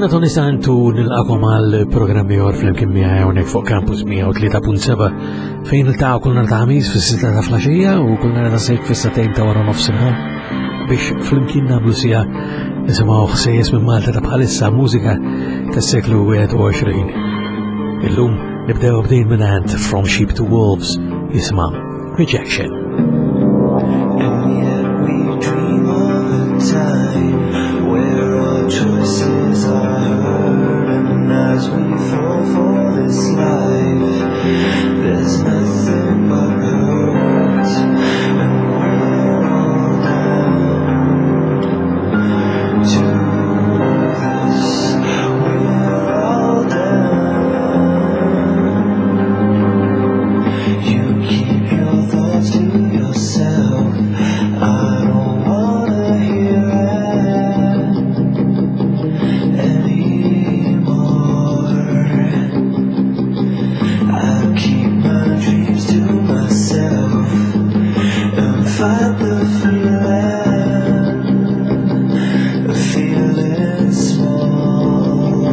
Jena Tony Santu nil-għakom għal-programmi għor fl-imkien miħaj għonek fuq Campus 103.7 fejn il-taw kull nar ta' ħamis fis-6 ta' flaxija u kull nar ta' sejt fis-satejn ta' wara nofsinhar biex fl-imkien nablu sija nisimaw ħsejjes minn Malta ta' bħalissa mużika tas-seklu 21. Illum nibdew bdejn minn għand From Sheep to Wolves jisma' Rejection. Choices are heard, and as we fall for this life, there's nothing but hurt, and we're all down to this. We're all down. You keep your thoughts to yourself. I don't wanna hear fight the feeling small.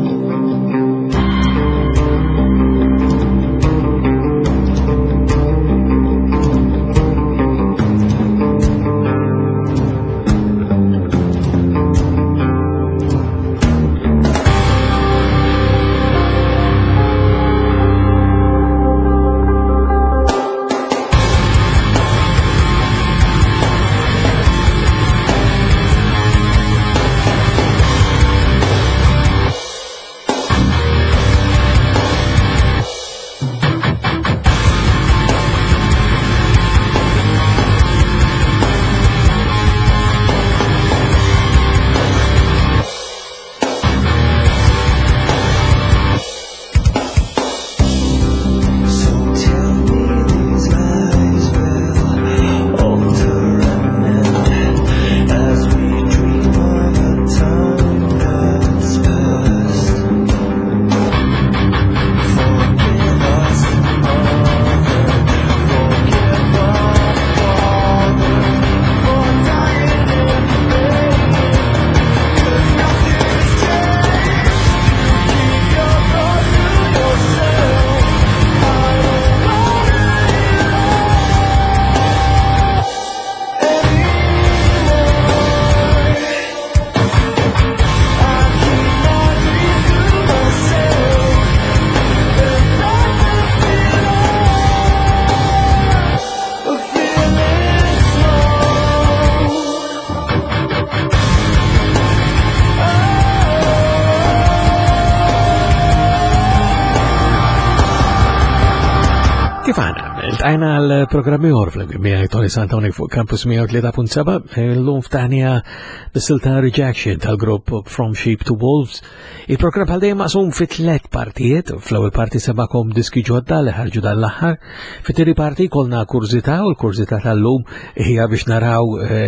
Għajna l-programmi orfla miħaj Tony Santa unik fuq Campus 103.7 l-lum ftaħnija bis-silta Rejection tal-grupp From Sheep to Wolves. Il-program għal dejjem maqsum fi 3 partijiet, fl-ewwel parti sebakom diski ġodda li ħarġu dal-aħħar, fit-tieni parti kolna kurzita u l-kurzita tal-lum hija biex naraw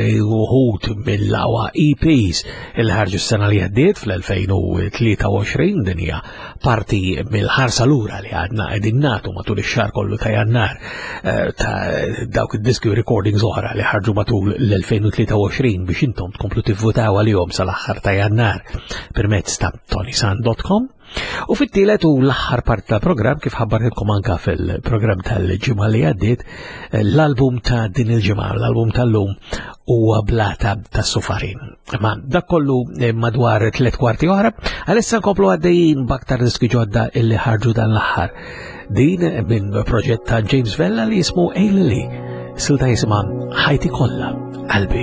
uħud mill-lawa EPs il ħarġu s-sena li għaddiet fl-2023 din hija parti mill-ħarsa lura li għadna qegħdin nagħtu matul ix-xahar kollu ta' Jannar ta' dawk id-diski recordings oħra li ħarġu matul l-2023 biex intom tkomplu tivvutaw għalihom sal-aħħar ta' Jannar permezz ta' tonisan.com. U fit-tielet u l-aħħar part tal-programm kif ħabbartilkom anka fil-programm tal-ġimgħa li għaddiet l-album ta' din il-ġimgħa, l-album tal-lum huwa Blata tas-Sufarin. Ma dak kollu madwar 3 kwarti oħra, għalissa nkomplu għaddejjin b'aktar diski ġodda illi ħarġu dan l-aħħar. Din minn proġett ta' James Vella li jismu Eilili, silta jisma' Ħajti kollha qalbi.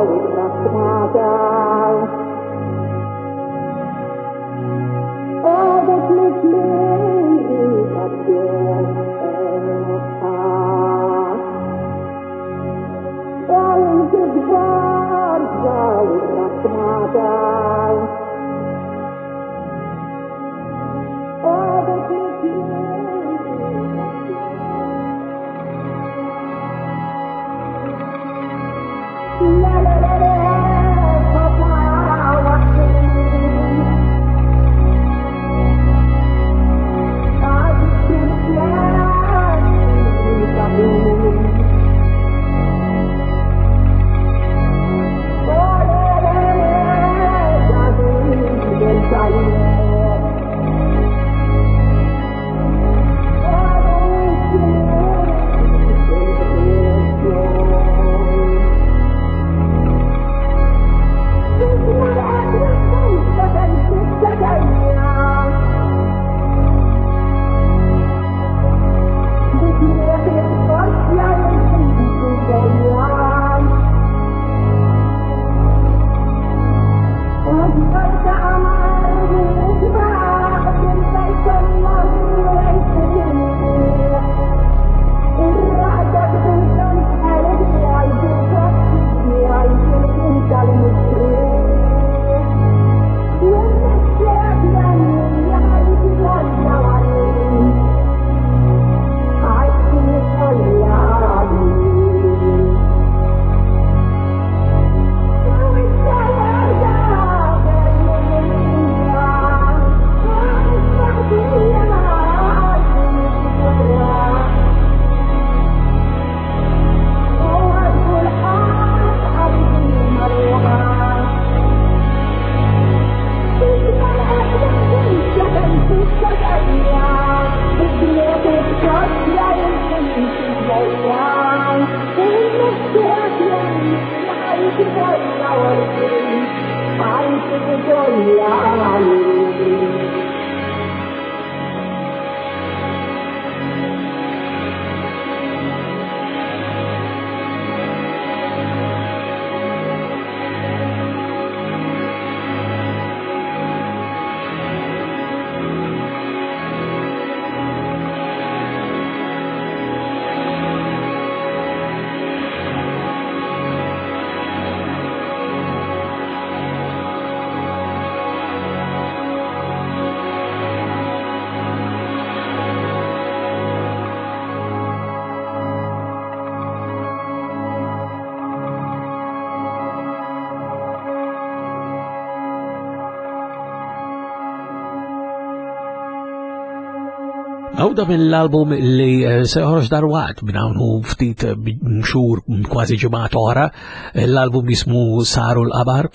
Għawda mill-album li seħroġ darwaqt minn hawn hu ftit xhur kważi ġimgħat oħra, l-album jismu Saru l-Qabar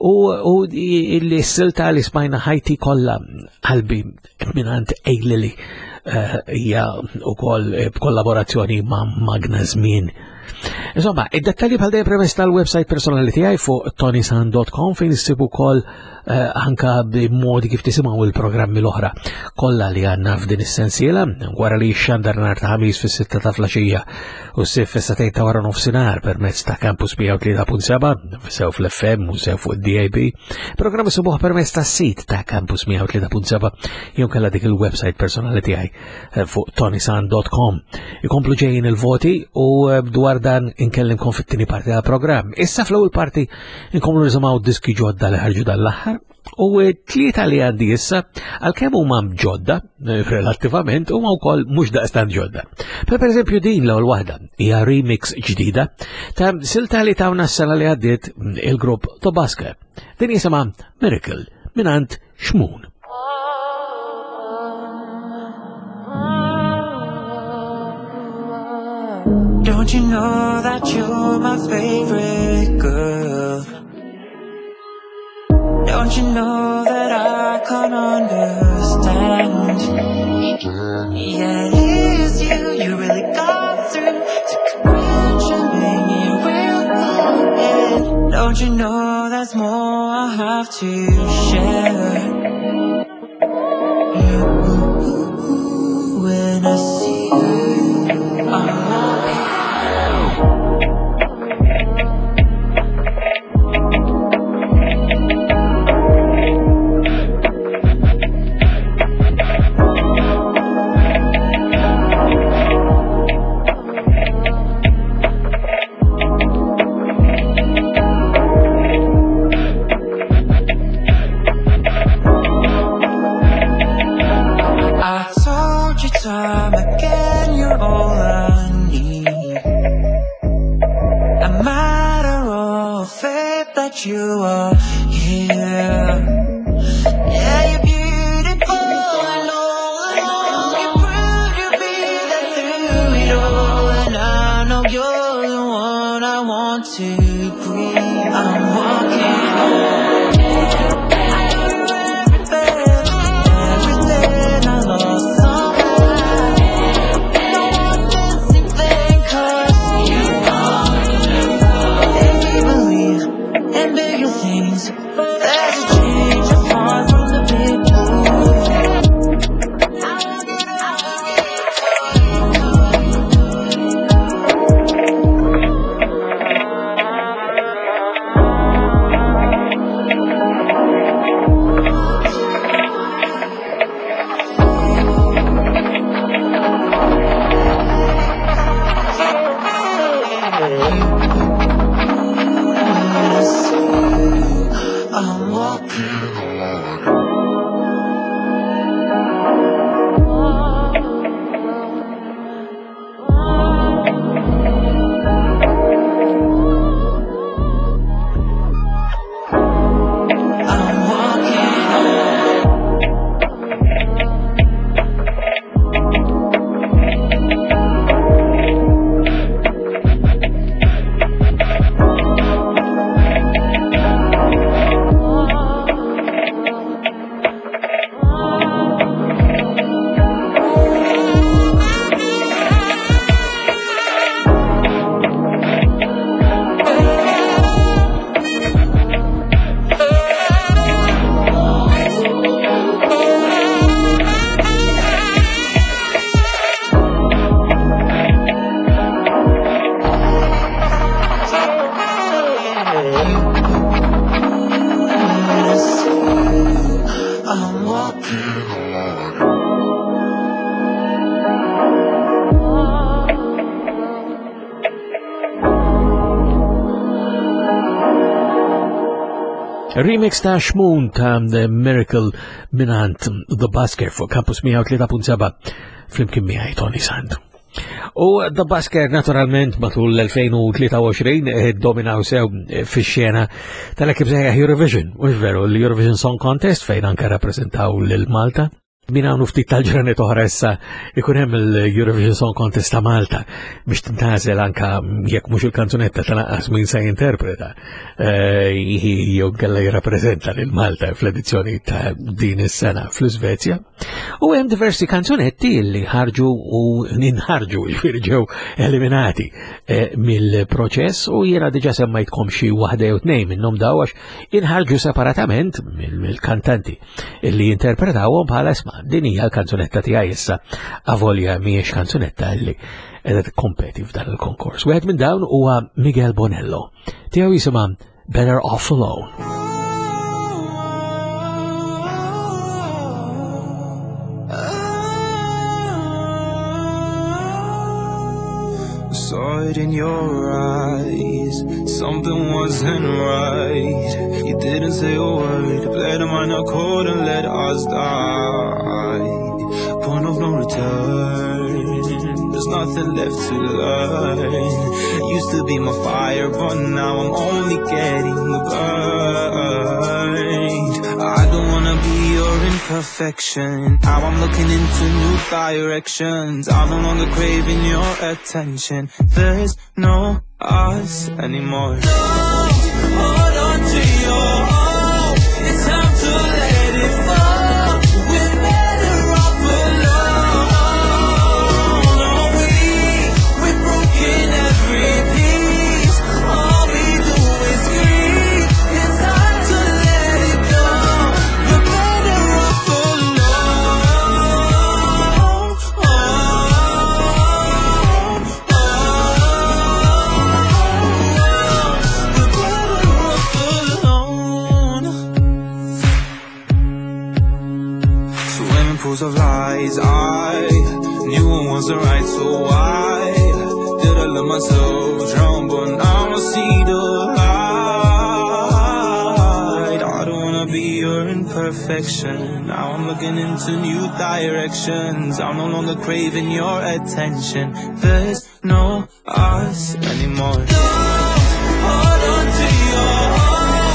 u l-silta li smajna ħajti kollha qalbi minant Ejlili hija wkoll b'kollaborazzjoni ma' Magna Żmien. Insomma, id-dettalji bħal dejjem permezz tal-website personali tiegħi fuq tonisan.com fejn issibu wkoll anka b'modi kif tisimgħu il-programmi l-oħra kollha li għandna f'din is-sensiela wara li x-xandar nhar ta' ħamis fis-sitta ta' flaxija u ssib fis-satejn ta' wara nofsinhar permezz ta' Campus 103.7 sew fl-FM u sew fuq id-DAB. Programmi sibuh permezz tas-sit ta' Campus 103.7 jew kellha dik il-website personali tiegħi fuq tonisan.com. Ikomplu ġejjin il-voti u dwar dan inkellimkom fit-tieni parti tal-programm. Issa fl-ewwel parti inkomplu nisimgħu diski ġodda li ħarġu dal-aħħar u tlieta li għandi issa għalkemm huma ġodda relattivament huma wkoll mhux daqstant ġodda. Per eżempju din l-ewwel waħda hija remix ġdida ta' silta li tawna s-sena li għaddiet il-grupp Tobaska. Din jisimha Miracle minant Xmun. Don't you know that you're my favorite girl? Don't you know that I can't understand? Yeah, it is you, you really got through to congratulate me real good. Don't you know there's more I have to share? When I see you, that you are here. Yeah, you're beautiful and all along you prove you'll be there through it all. And I know you're the one I want to breathe. I'm walking home. I know you're every breath, everything I lost somehow. No one missing thing, 'cause you are. And we believe in bigger things. There's a change apart from the big move. I'm walking Remix ta' Xmun ta' The Miracle minant The Busker fuq Campus 103.7 flimkien miegħi Tony Sant. U The Busker naturalment matul l-2023 dominaw sew fix-xena tal-ekib sejħa Eurovision, mhux veru l-Eurovision Song Contest fejn anke rappreżentaw lil Malta. Min hawn ftit tal-ġranet oħra issa ikun hemm il-Eurovision Song Contest ta' Malta biex tintażel anke jekk mhux il-kanzunetta tal-anqas min se jinterpreta jew kellha jirrappreżenta lil Malta fl-edizzjoni ta' din is-sena fl-Iżvezja. U hemm diversi kanzunetti li ħarġu u ninħarġu jiġifieri ġew eliminati mill-proċess u jiena diġà semmejtkom xi waħda jew tnejn minnhom daw għax inħarġu separatament mill-kantanti li jinterpretawhom bħala isma' din hija l-kanzunetta tiegħi issa avolja mhijiex kanzunetta li qiegħda tikkompeti f'dan il-konkors. Wieħed minn dawn huwa Miguel Bonello. Tiegħu jisimha Better Off Alone. Saw it in your eyes, something wasn't right. You didn't say a word, let a mind accord and let us die. Point of no return, there's nothing left to learn. Used to be my fire, but now I'm only getting burned. I don't wanna be your imperfection. Now I'm looking into new directions. I'm no longer craving your attention. There's no us anymore. No, hold on to your hope. It's time to let it fall. We're better off alone. Oh, we're broken every piece. All we do is grieve. It's time to let it go. We're better off alone. Of lies, I knew it wasn't right, so why did I let myself drown? But now I see the light. I don't wanna be your imperfection. Now I'm looking into new directions. I'm no longer craving your attention. There's no us anymore. No, hold on to your heart.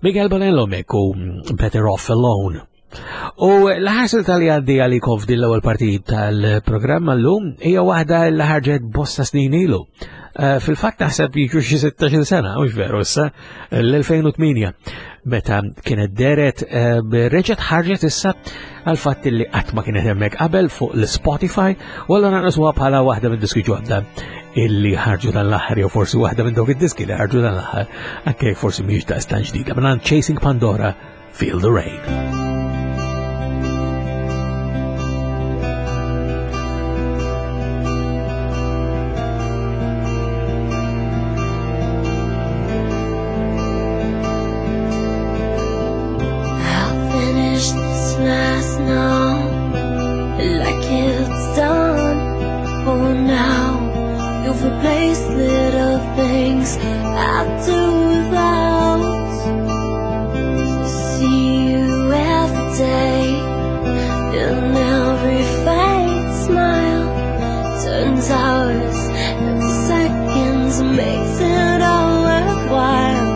Miguel Bonello mekku Better Off Alone. U l-ħarsil tal-li għaddi għalikov dill-ewwel partit tal-programm l-lum hija waħda li ħarġet bosta snin ilu. Fil-fatt naħseb jiġu xi 16 sena, mhux veru issa, l-2008 meta kienet deret reġgħet ħarġet issa għal fatt li qatt ma kienet hemmhekk qabel fuq l-Spotify u allura naqsuha bħala waħda mid-diski ġodda illi ħarġu dan l-aħħar jew forsi waħda minn dawk id-diski li ħarġu dan l-aħħar anke forsi mhijiex ta' stan ġdida. Minn Chasing Pandora, Feel the Rain. Replace little things I do without. See you every day in every fake smile. Turns hours and seconds makes it all worthwhile.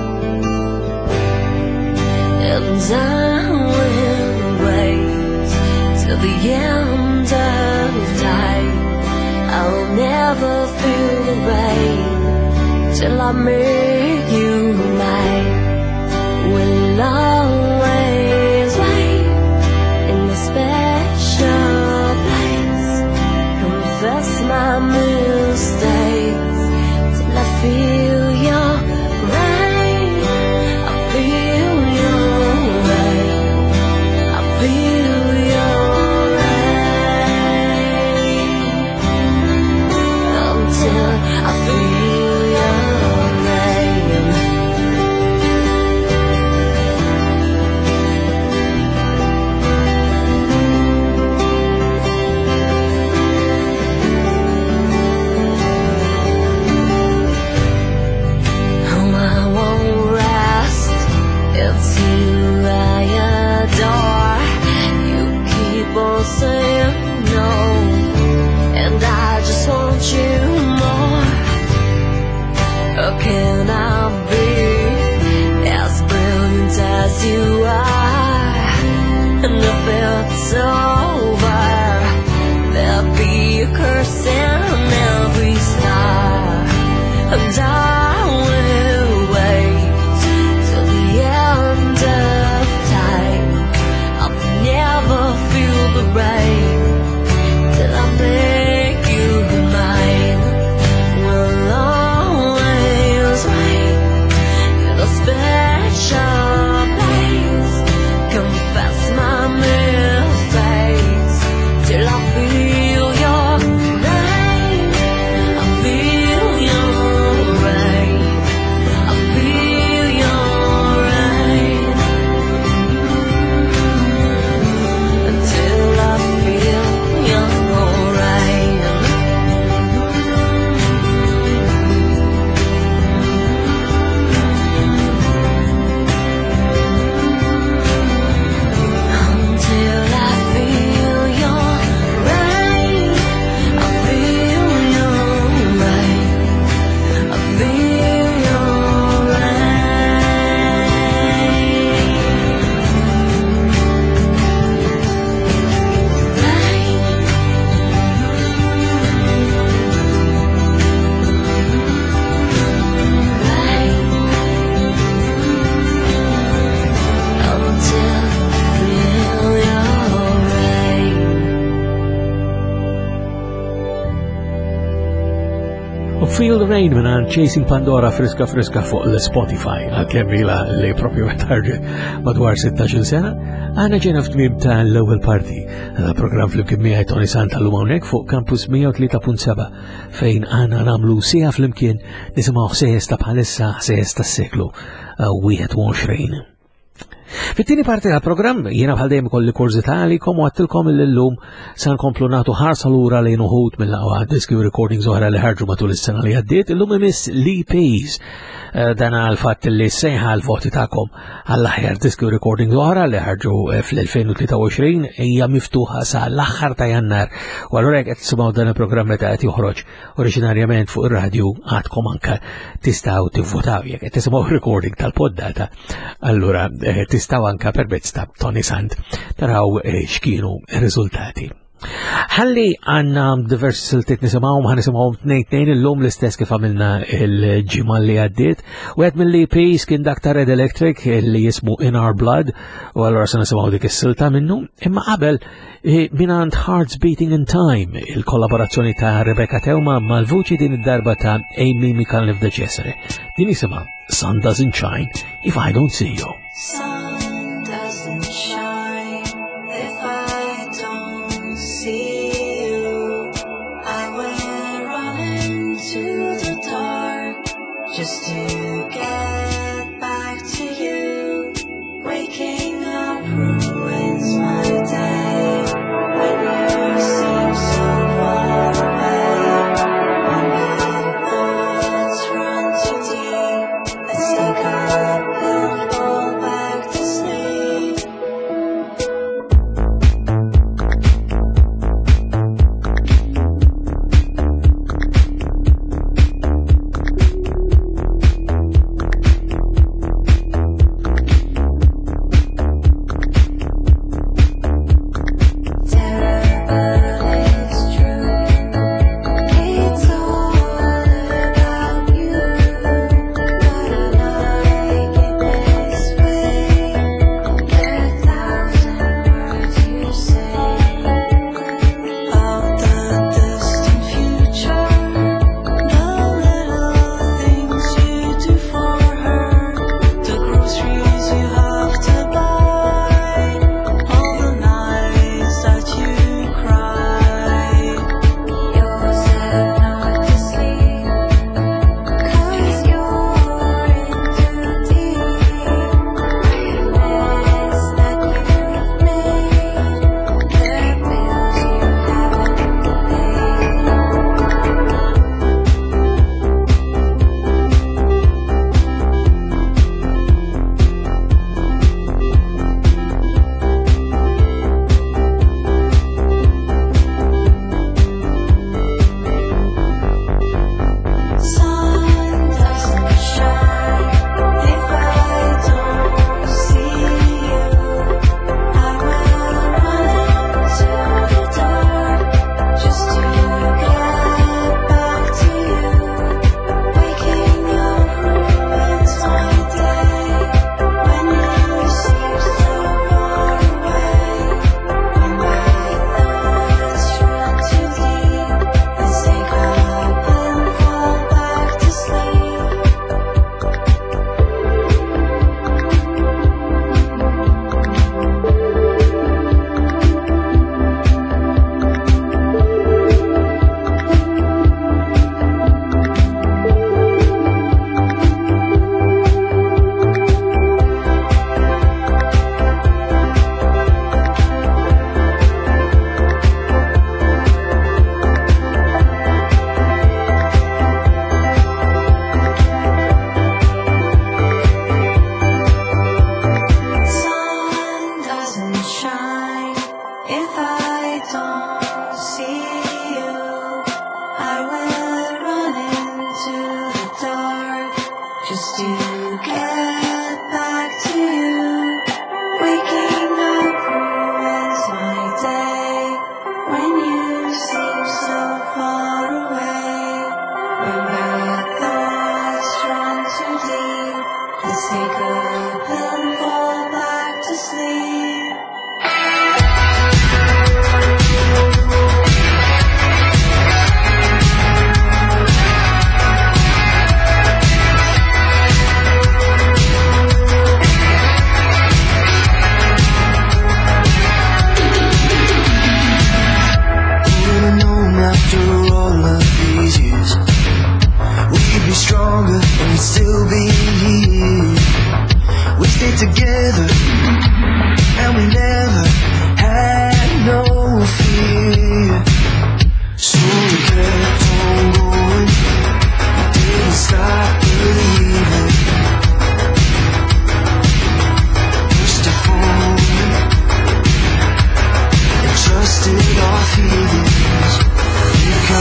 And I will wait till the end of time. I'll never feel the rain till I make you mine. We'll always wait in a special place. Confess my mistakes till I feel your rain. I feel your rain. I feel your I feel your rain. Oh, I won't rest. It's you I adore. You keep on saying no, and I just want you more. How can I be as brilliant as you are? And if it's over, there'll be a curse in every star. And I will wait till the end of time. I'll never feel the rain till I make you mine. We'll always wait in a special place. Confess my mistakes till I feel your rain. I feel your rain. I feel your rain. Until I feel your rain. Until I feel your rain. I feel your rain. I feel your Feel the Rain minn Chasing Pandora friska fuq l-Spotify għal-kemm ila li propju għetarġet madwar 16 sena għana ġena f'tmim ta' l-ewwel parti program fl-imkien miegħi Tony Santa l hawnhekk fuq Campus 103.7 fejn għana namlu sija fl-imkien nisimgħu ħsejjes ta' bħalissa ħsejjes tas-seklu 21. Fit-tieni parti tal-programm jiena bħal dejjem kolli kurzita għalikom u għattilkom l-lum san komplu nagħtu ħarsa lura lejn uħud mill-aqwa diski recordings oħra li ħarġu matul is-sena li għaddiet illum imiss Lee Pace dan għal-fatt li sejħa l-voti tagħkom għall-aħjar diski recording oħra li ħarġu fl-2023 hija miftuħa sa l-aħħar ta' Jannar. U allura qed tisimgħu dan il-programm meta qed joħroġ oriġinarjament fuq ir-radju għadkom anke tistgħu tivvotaw jekk qed tisimgħu recording tal-poddata. Allura tistgħu anke permezz ta' Tony Sand taraw x'kienu r-riżultati. Ħalli għanna diversi siltiet nisimgħu ħanisimgħu tnejn illum l-istess kif għamilna il-ġimgħa li għaddiet. Wieħed mill-EPs kien dak ta' Red Electric li jismu In Our Blood u allura se nisimgħu dik is-silta minnu. Imma qabel minant Hearts Beating in Time, il-kollaborazzjoni ta' Rebecca Teuma mal-vuċi din id-darba ta' Amy McAuliffe de Cesare. Din isimha Sun Doesn't Shine If I Don't See You. Sun doesn't shine if I don't see you. I will run into the dark just to get back to you. Waking up ruins my day when you seem so far away. When my thoughts run too deep, let's take a pill, fall back to sleep.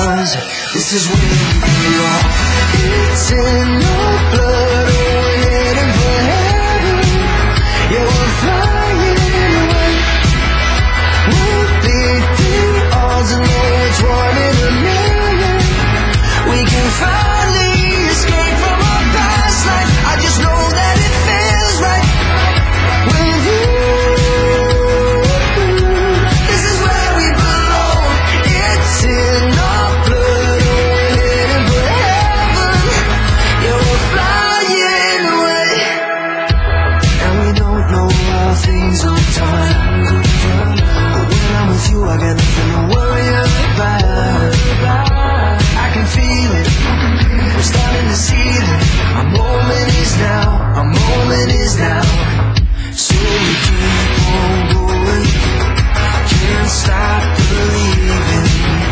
'cause this is where we belong. It's in our blood, oh, we're heading for heaven. Yeah, we're flying away. We'll beat the odds and know it's one in a million. We can finally escape from our past life. I just know that it feels right with you. This is where we belong. It's in our blood, oh, we're heading for heaven. Yeah, we're flying away. And we don't know how things will turn, but when I'm with you I got nothing to worry about. I can feel it, we're starting to see that our moment is now, our moment is now. So we keep on going, can't stop believing.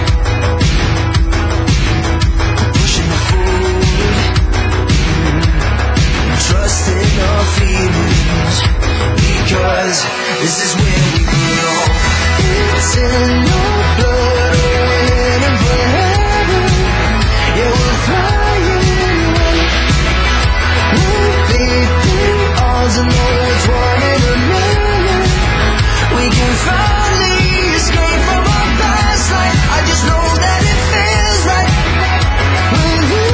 Pushing forward, trusting our feelings, because this is where we belong. It's in our blood, oh, we're heading for heaven. Yeah, we're flying away. We'll beat the odds and know it's one in a million. We can finally escape from our past life. I just know that it feels right with you.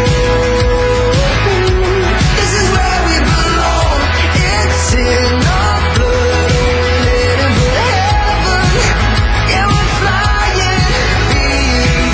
This is where we belong. It's in our blood, oh, we're heading for heaven. Yeah, we're flying, being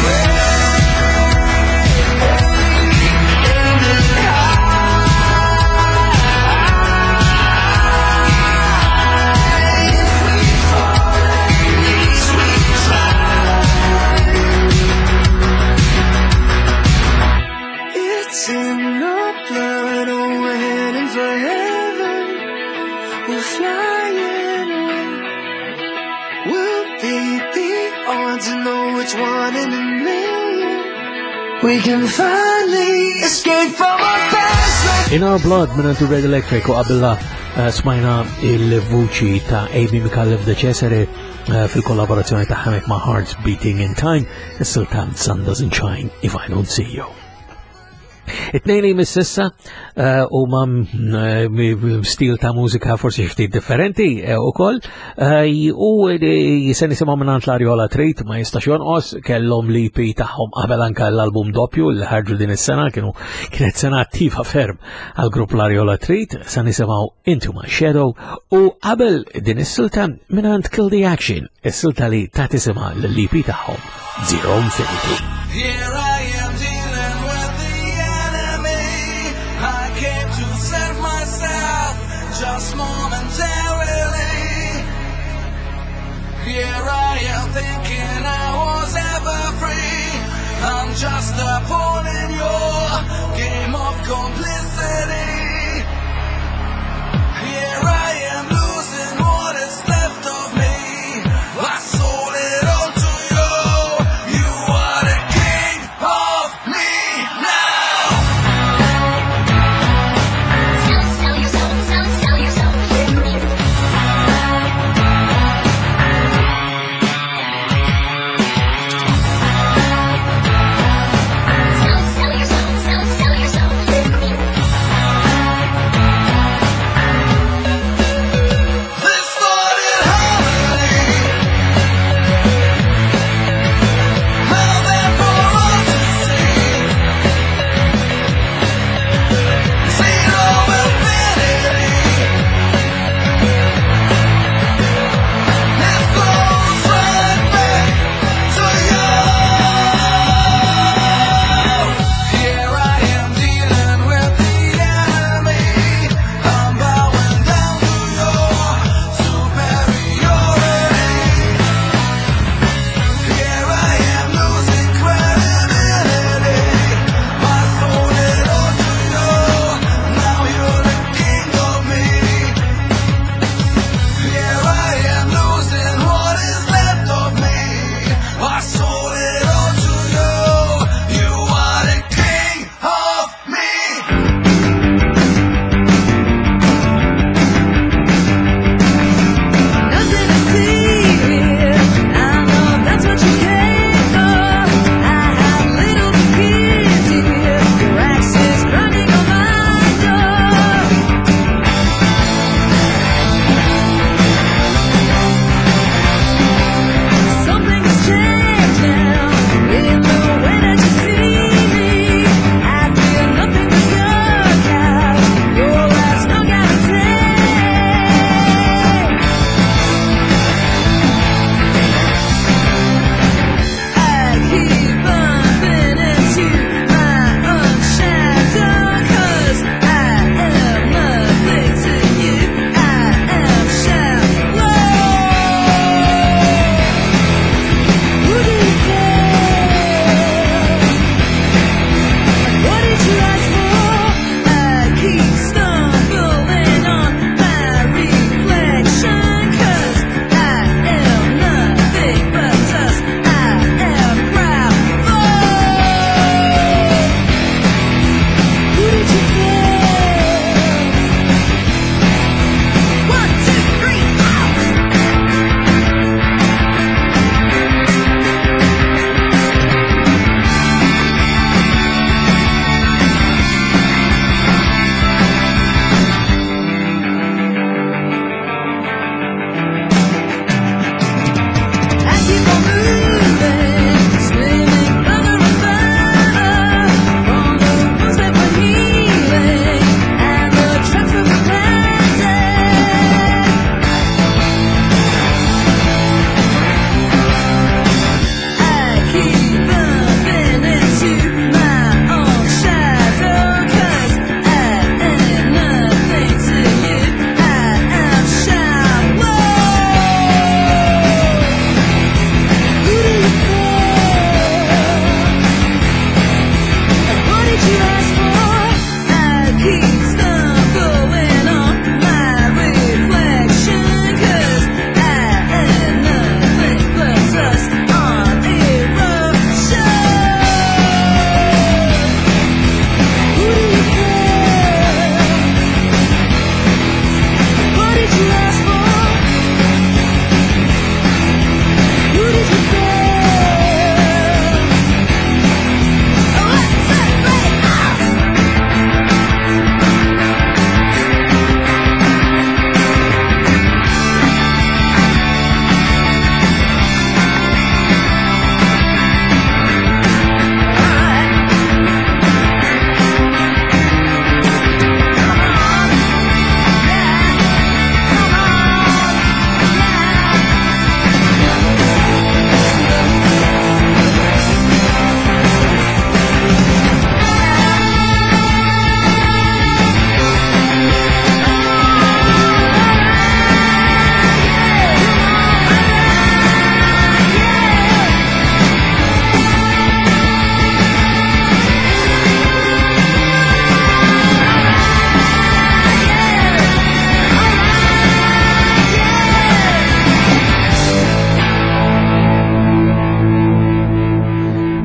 It's in our blood, oh, we're heading for heaven. We're flying away. We'll beat the odds and know it's one in a million. We can finally escape from our past life. In Our Blood minantu Red Electric u qabilla smajna il-vuċi ta' Amy McAuliffe de Cesare fil-kollaborazzjoni ta' ħamek ma' Hearts Beating in Time, is-sultan Sun Doesn't Shine If I Don't See You. It-nejni mis-sissa u ma' stil ta' mużika forsi ftit differenti u koll u jisen nisimaw minnant l-Ariola Treat ma jistax jonqos kellhom l-EP tagħhom qabel anke l-album doppju li ħarġu din is-sena kienet sena attiva ferm għal-grupp l-Ariola Treat sa nisimaw Into My Shadow u qabel din is-silta minnant Kill the Action is-silta li ta' tisima l-EP tagħhom Zero Infinity. Here I am dealing with the enemy. I came to save myself just momentarily. Here I am thinking I was ever free. I'm just a pawn in your game of complicity. Here I am losing what is left of me. I sold it all to you. You are the king of me now. Sell yourself.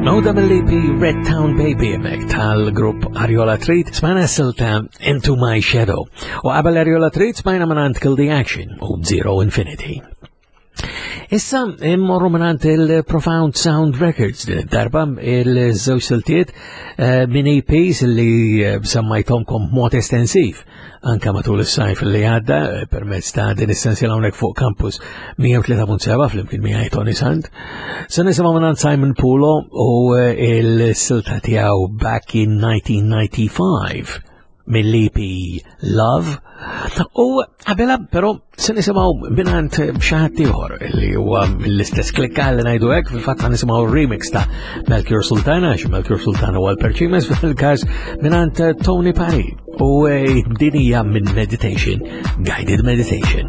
Mawda mill-EP Red Town Baby emek tal-grupp Ariola Treat smajna s-silta Into My Shadow u qabel Ariola Treat smajna manant Kill the Action u Zero Infinity. Issa immorru manant il-Profound Sound Records din id-darba il-żewġ siltiet minn EPs li sammajtomkom mod estensiv anka matul is-sajf li għadda permezz ta' din essenzjal hawnhekk fuq campus 103.7 flimkien miegħi Tony Sant. Se nisimgħu minn Simon Pulo u il-silta tiegħu Back in 1995 mill-EP Love. U għabela, però, se nisimaw minant xaħat tiħor li huwa l-istess klikka li najdu għek, fil-fatt nisimaw remix ta' Melchior Sultana, Melchior Sultana u għal-Perċimes, fil-kaz minant Tony Parry. U dinija minn Meditation, Guided Meditation.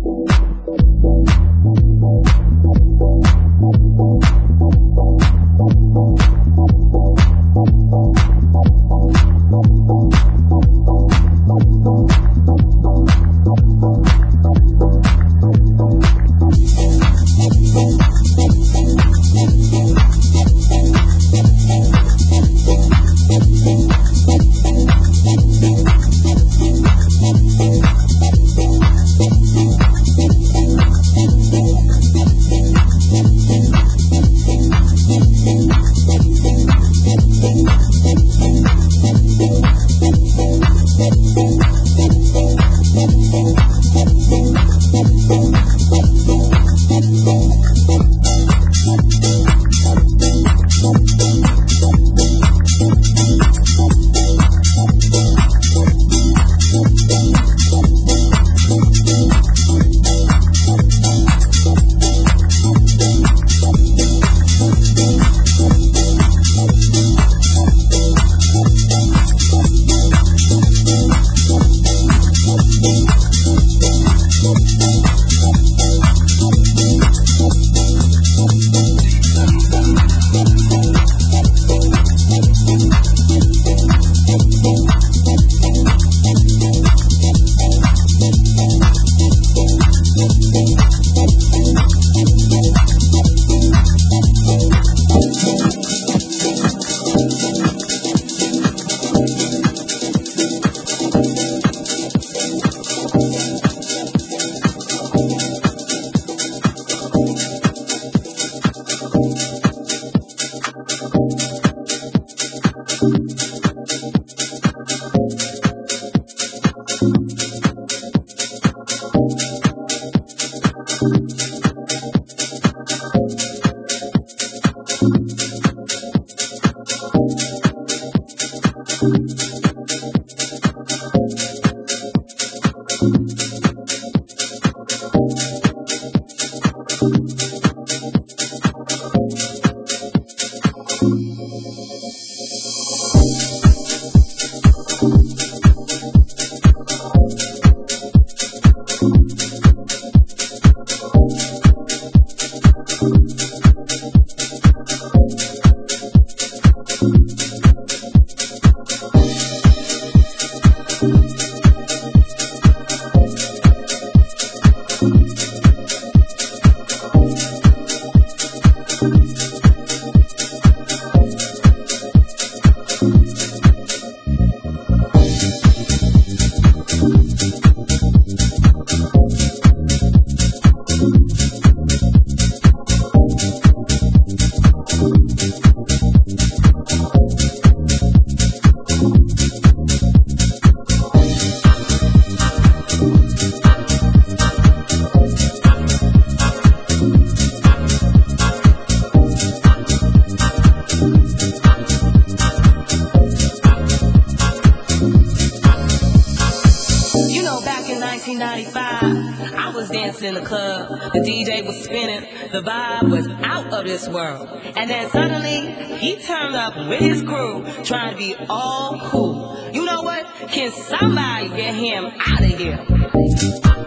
In the club, the DJ was spinning, the vibe was out of this world. And then suddenly, he turned up with his crew, trying to be all cool. You know what? Can somebody get him out of here?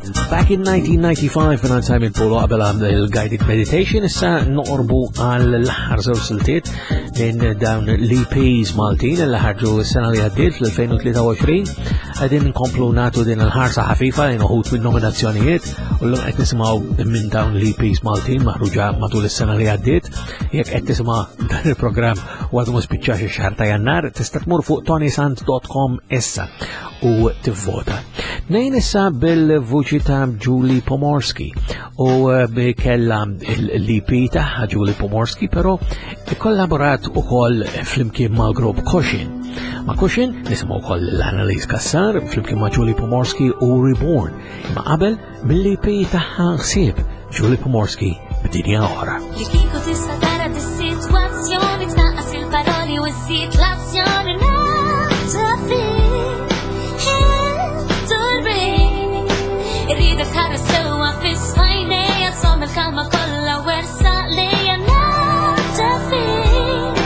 Back in 1995 minn Simon Polo qabel il-Guided Meditation issa noqorbu għal-ħar żewġ siltiet minn dawn l-EPs Maltin li ħarġu s-sena li għaddiet fl-2023 għadin nkomplu natu din il-ħarsa ħafifa jien uħut minn nominazzjonijiet u l-lum qed nisimgħu minn dawn l-EPs Maltin maħruġa matul is-sena li għaddiet jekk qed tisimgħa dan il-programm għadu ma spiċċax ix-xahar ta' Jannar tista' tmur fuq tonysant.com issa u tivvota. Nejn issa bil-vuċi ta' Julie Pomorski u kella l-EP ta' Julie Pomorski pero kollaborat u koll flimkien ma' grupp Cushion. Ma' Cushion nisimaw koll l-Annalise Kassar flimkien ma' Julie Pomorski u Reborn. Ma' qabel mill-EP ta' ħsieb Julie Pomorski b'dinja oħra. Li kieku tista' tara dis-sitwazzjoni tnaqqas il-paroli u żżid l-azzjoni nafta fik irrida tara sewa fis-fajnejja som il-kalma kollha wersa lejja nafta fik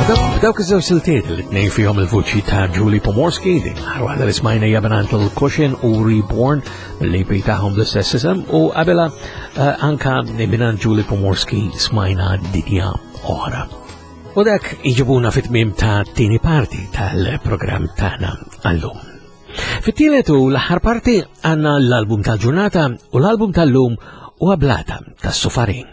Dawk iż-żewġ siltiet li tnejn fihom il-vuċi ta' Julie Pomorski, waħda li smajna jabanant il-Cushion u Reborn mill-EP tagħhom l-istess isem, u qabela anka minant Julie Pomorski smajna Dinja Oħra. U dak iġibuna fit-tmiem ta' tieni parti tal-programm tagħna għallum. Fit-tielet u l-aħħar parti għandna l-album tal-ġurnata u l-album tal-lum u Blata tas-Sufarin.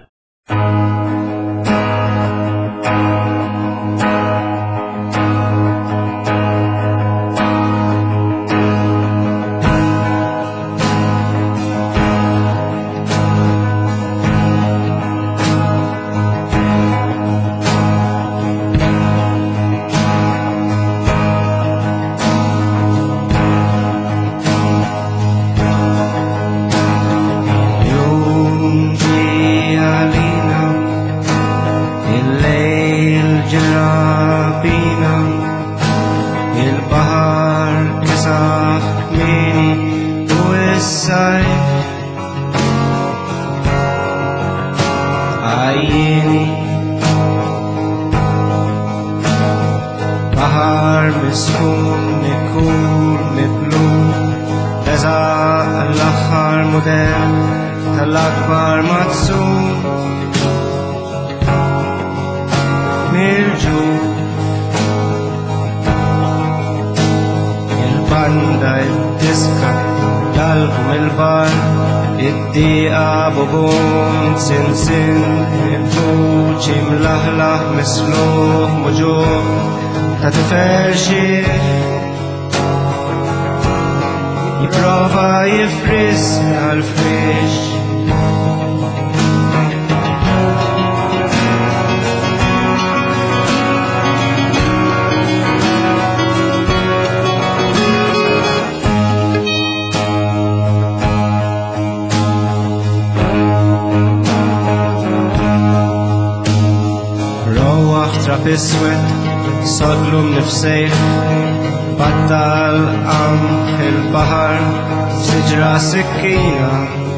Biswet, sodlum nifsejf, battal qamħ il-bahar, siġra sikkina,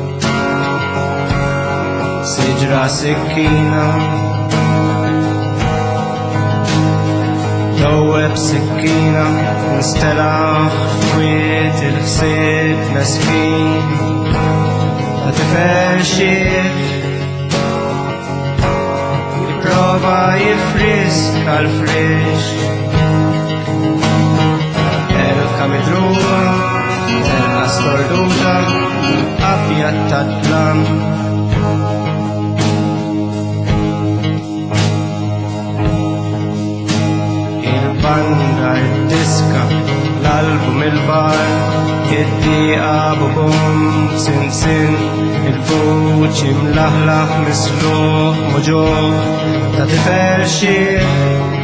dowweb sikkina, nstelaħ f'wiet il-ħsieb meskin, ta' tifel xief, prova jifrisk għal-frix Elka midruba, elka storduta, abjad tat-tlam Il-banda id-diska, l-album il-bar Id-diqa bubum, sin-sin Il-vuċi mlaħlaħ misluħ muġuħ Ta' tifel xieħ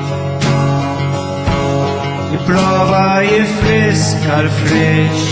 Jipprova jifriska l-frix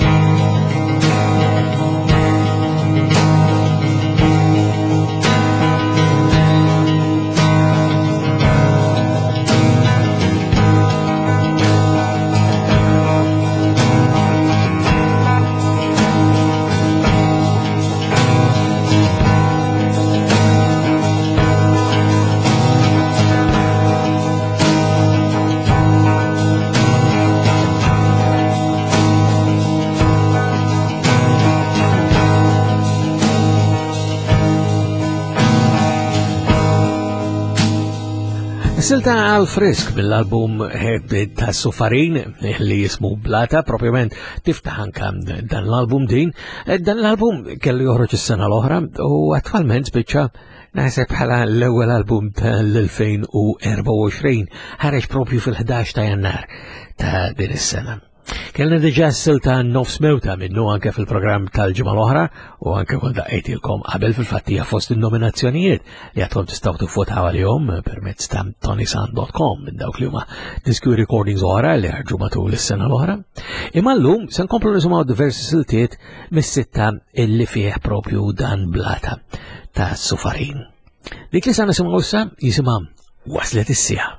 Silta għal-frisk mill-album ta' Sufarin li jismu Blata, propjament tiftaħ anka dan l-album din. Dan l-album kelli joħroġ is-sena l-oħra u attwalment spiċċa naħseb bħala l-ewwel album tal-2024 ħareġ propju fil-11 ta' Jannar ta' din is-sena. Kellna diġà silta nofs mewta minnu anke fil-programm tal-ġimgħa l-oħra u anke kont daqgħidilkom qabel fil-fattija fost in-nominazzjonijiet li għadkom tistgħu tifvotaw għalihom permezz ta' tonisan.com minn dawk li huma diski recordings oħra li ħarġu matul is-sena l-oħra. Imma llum se nkomplu nisimgħu diversi siltiet mis-sitta illi fih propju dan Blata ta' Sufarin. Dik li sa nisimgħu issa jisimha Waslet is-sija.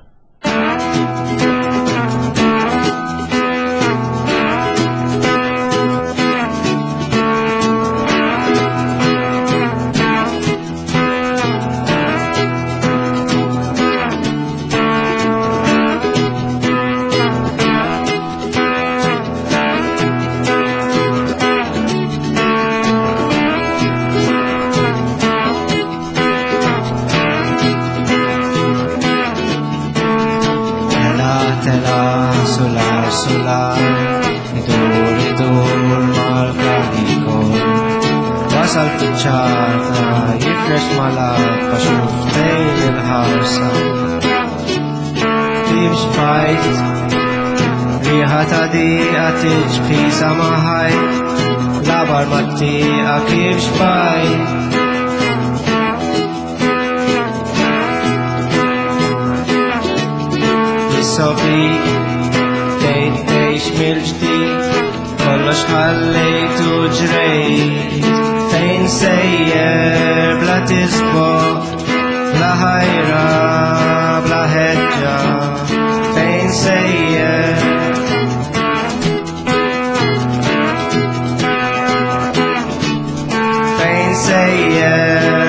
malar idur mal-kalikol wasal pitxata jifresh malak paxuf tejn il-ħarsa timx bajt riħa ta' diqa tiġpisa maħajt labar mat-tiqa kif xbajt Sofi tejn tejx mil-ġdid kollox ħallejtu ġrejt fejn sejjer bla tisboq bla ħajra bla ħeġġa fejn sejjer fejn sejjer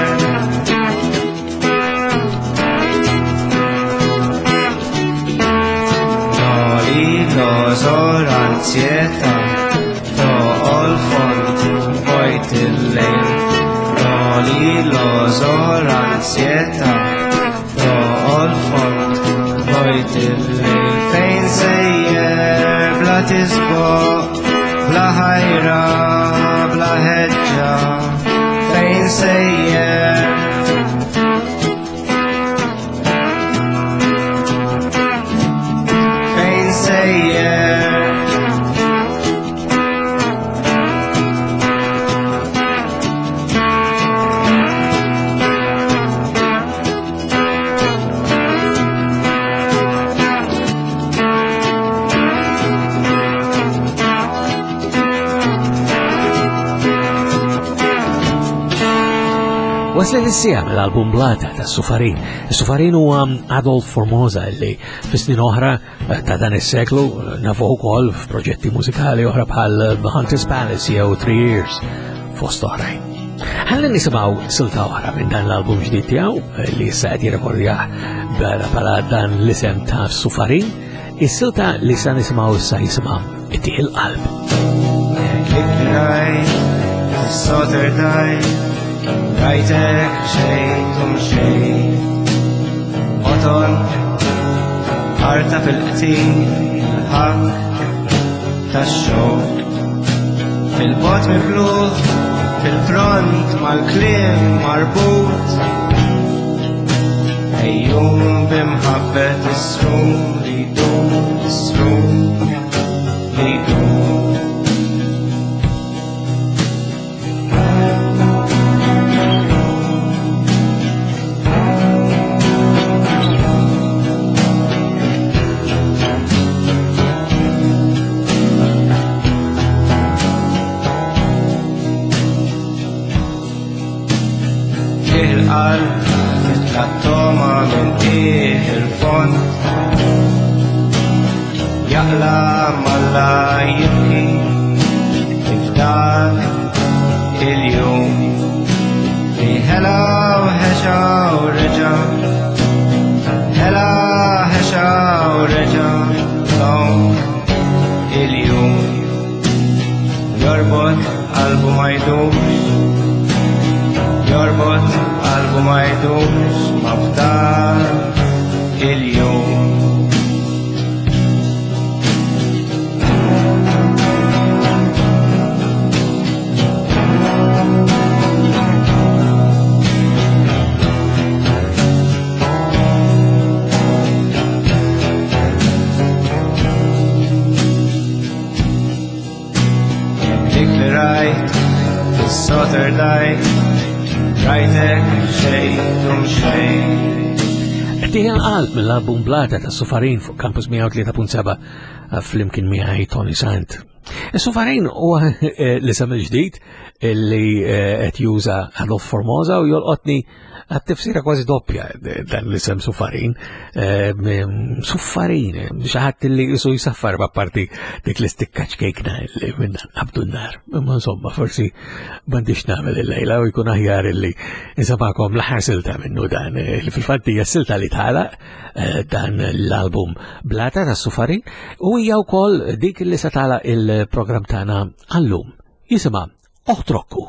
Ansieta toqol font vojt il-lejl Doli l-ozor ansieta toqol font vojt il-lejl Fejn sejjer bla tisboq bla ħajra bla ħeġġa Fejn sejjer Fejn sejjer Waslet is-sija mill-album Blata ta' Sufarin. Sufarin huwa Adolf Formosa li fis-snin oħra ta' dan is-seklu nafu wkoll f'proġetti mużikali oħra bħal Hunter's Palace jew 3 Years fost oħrajn. Ħalli nisimgħu silta oħra minn dan l-album ġdid tiegħu li issa qed jirrekordjah bħala dan l-isem ta' Sufarin. Is-silta li sa nisimgħu issa jisimha Ittieħ il-qalb. Rajtek xejn tum xejn Oton Arta fil-qtin Il-ħak tax-xogħol Fil-bot mifluħ Fil-front mal-kliem marbut Ejjum bimħabbet is-srum li jdum is-srum li jdum Toma minn il-fond Jaqla malla jibki Ifdal il-jum Li hela u ħeċa u reġa Hela ħeċa u reġa Lom il-jum Jorbot qalbu ma jdumx Jorbot qalbu ma jdumx mafdal il-jum Dik li rajt fis-Saturday Rajtek xejn tum xejn Ittieħ il-qalb mill-album Blata ta' Sufarin fuq Campus 103.7 fl-imkien miegħi Tony Sant. Sufarin huwa l-isem il-ġdid li qed juża Adolf Formosa u jolqotni għat-tifsira kważi doppja dan l-isem Sufarin. Suffarin, xaħat li jisu jisaffar b'apparti dik l-istikkaċ kejkna li minna qabdu n-nar. Imma insomma, forsi bandix namel il-lejla u jkun aħjar li nisabakom l-ħar silta minnu dan. Fil-fattija silta li tħalaq dan l-album Blata ta' Sufarin u hija wkoll dik li se tagħlaq il-programm tagħna għallum. Jisimha Oħtrokku.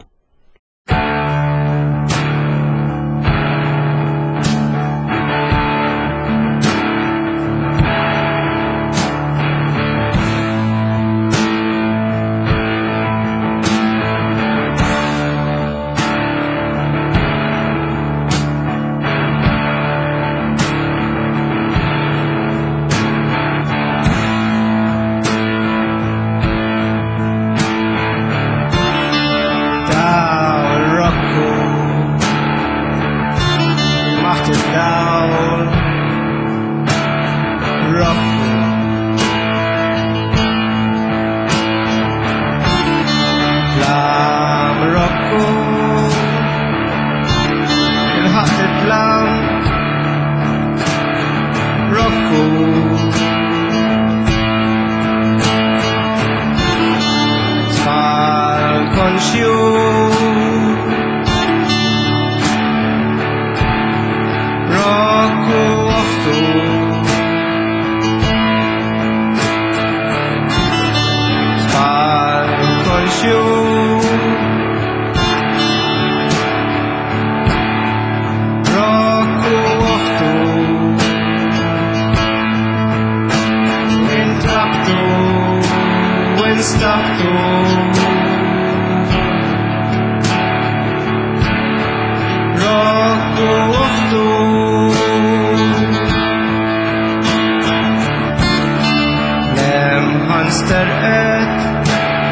sterqet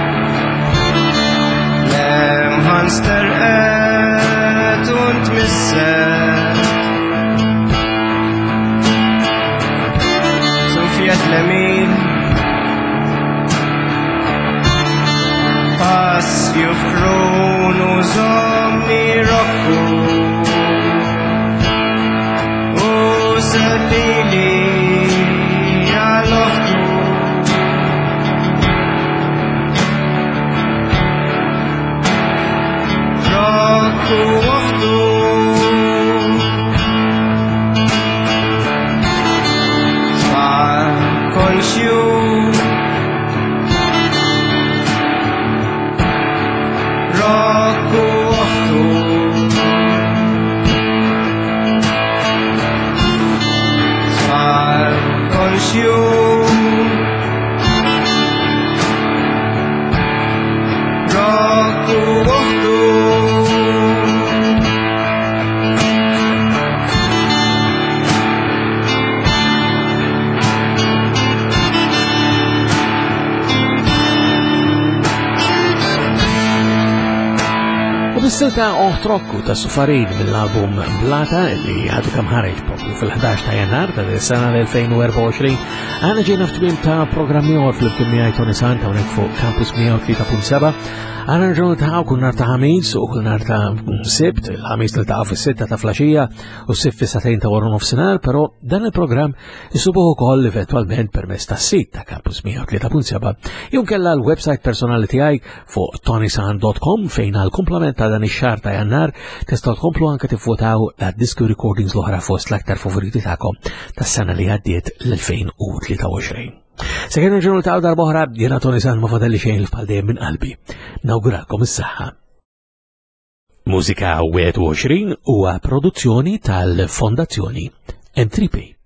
Lemħan sterqet und misset Sofjet lemin Passju f'kronu zommi rokku U sellili għal-oftu Rokku oftu Sfar konxju Rokku oftu Sfar konxju Rokku oftu Bis-silta oħtrokku ta' Sufarid mill-album Blata li għadu kam ħareġ propju fil-11 ta' jannar ta' sena l-2024 għana ġejna f'tmiem ta' programmi għor fl-imkien Tony Santa unek fuq Campus 103.7 għana nġunu ta' kull nar ta' ħamis u kull nar ta' sibt, il-ħamis ta' fis-sitta ta' flaxija u s-sibt fis-satajn ta' warun nofsinhar, però dan il-programm jisubuħu koll eventualment permezz ta' sit ta' Campus 103.7 jew kella l-website personali tiegħi fuq tonysant.com fejn għal-komplement ta' dan ix-xahar ta' jannar tistgħu tkomplu anke tivvotaw disco recordings l-oħra fost l-aktar favoriti tagħkom tas-sena li għaddiet l-2023. Sekken ġurnal ta' darbohra jena Tony Sant ma fadalli xejn l-faldejn minn qalbi. Nawguralkom is-saħħa. Mużika 21 huwa produzzjoni tal-Fondazzjoni M3P.